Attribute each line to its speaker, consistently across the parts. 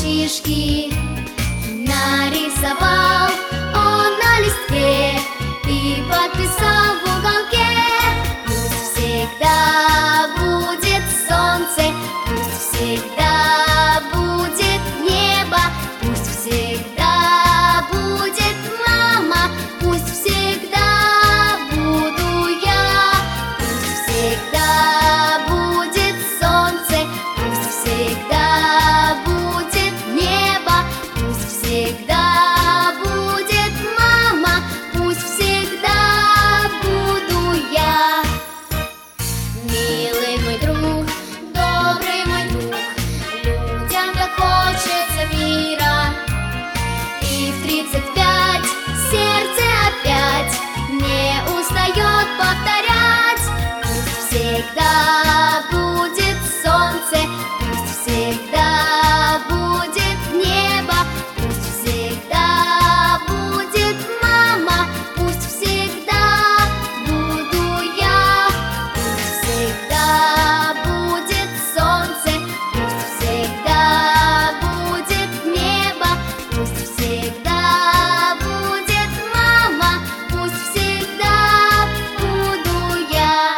Speaker 1: мальчишки. Нарисовал он на листке и подписал в уголке: пусть всегда будет солнце, пусть всегда будет небо, пусть всегда будет мама, пусть всегда буду я, пусть всегда будет солнце, пусть всегда будет небо, пусть всегда будет мама, пусть всегда буду я. Милый мой друг, добрый мой друг, людям так хочется мира, и в 35 сердце опять не устает повторять: пусть всегда будет солнце, пусть всегда будет небо, пусть всегда будет мама, пусть всегда буду я, пусть всегда будет солнце, пусть всегда будет небо, пусть всегда будет мама, пусть всегда буду я.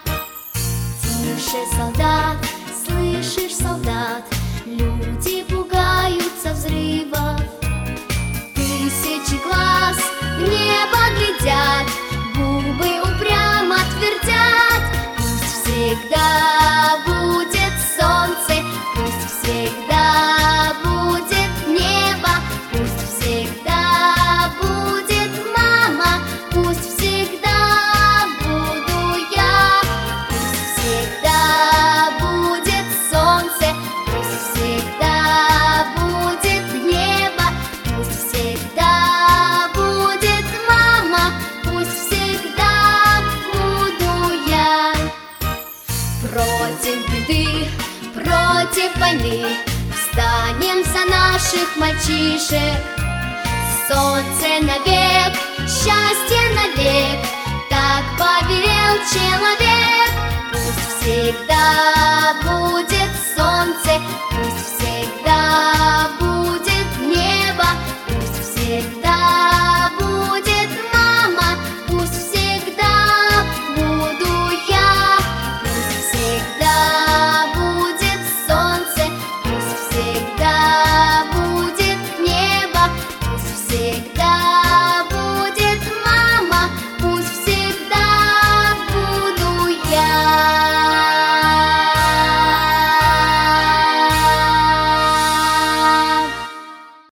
Speaker 1: Тише, солдат, слышишь, солдат, люди пугаются взрывов. Тысячи глаз в небо глядят, губы упрямо твердят: пусть всегда будет солнце, пусть всегда будет небо, пусть всегда будет мама, пусть всегда буду я, пусть всегда будет солнце, пусть всегда будет небо, пусть всегда будет мама, пусть всегда буду я. Против беды, против войны встанем за наших мальчишек. Солнце навек, счастье навек, так повелел человек. Пусть всегда будет солнце, пусть всегда будет